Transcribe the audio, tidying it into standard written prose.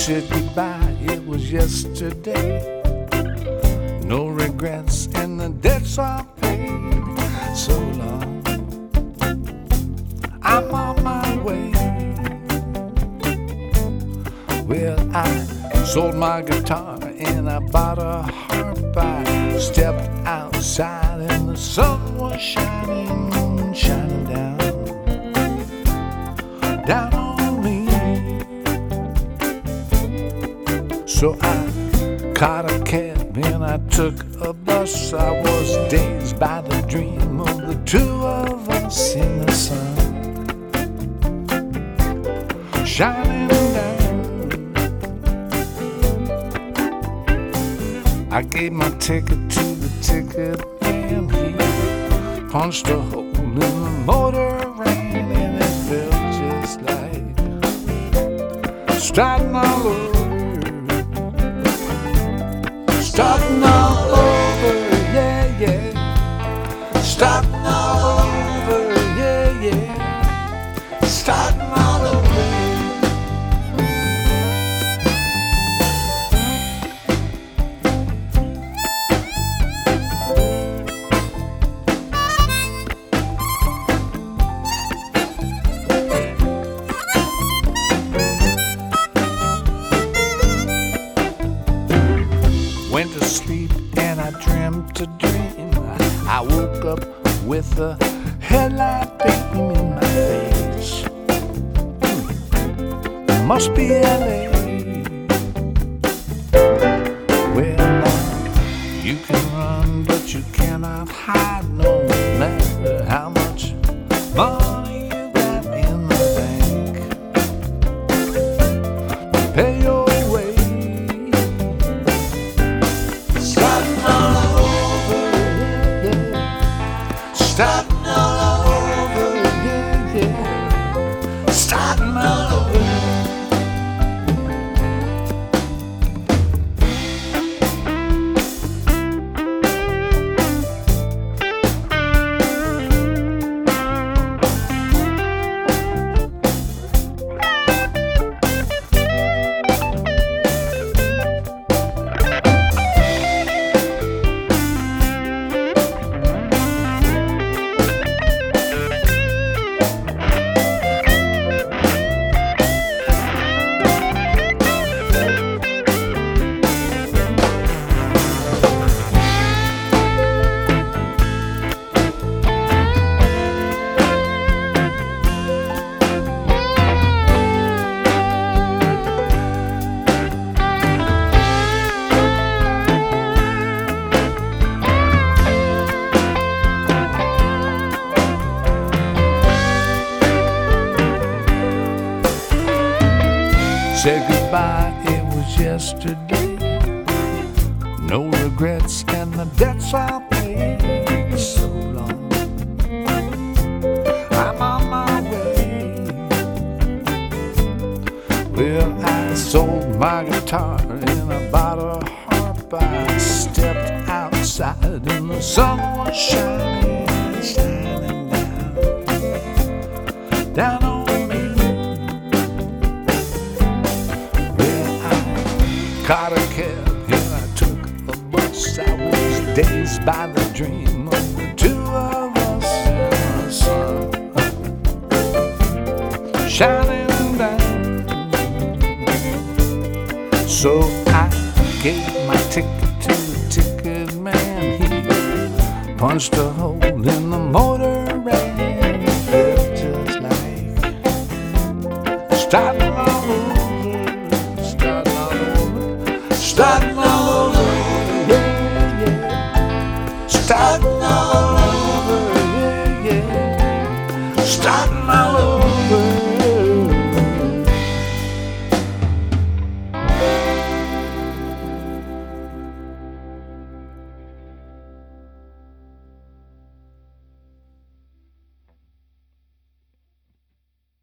said goodbye, it was yesterday. No regrets and the debts are paid. So long, I'm on my way. Well, I sold my guitar and I bought a harp. I stepped outside and the sun was shining, shining down on me. So I caught a cab and I took a bus. I was dazed by the dream of the two of us in the sun, shining down. I gave my ticket to the ticket man. He punched a hole in the motor ran, and it felt just like starting all over, starting all over, yeah, yeah, starting all over, yeah, yeah, starting all over. Went to sleep and I dreamt a dream. I woke up with a headlight beam in my face. Must be LA. Well, you can run, but you cannot hide, no matter how much money you got in the bank. Pay your way. Starting all over, yeah, yeah. Starting all over. Said goodbye, it was yesterday. No regrets and the debts are paid. So long, I'm on my way. Well, I sold my guitar and I bought a harp. I stepped outside and the sun was shining, shining down on me. Caught a cab and I took a bus. I was dazed by the dream of the two of us in the sun, shining down. So I gave my ticket to the ticket man. He punched a hole in the motor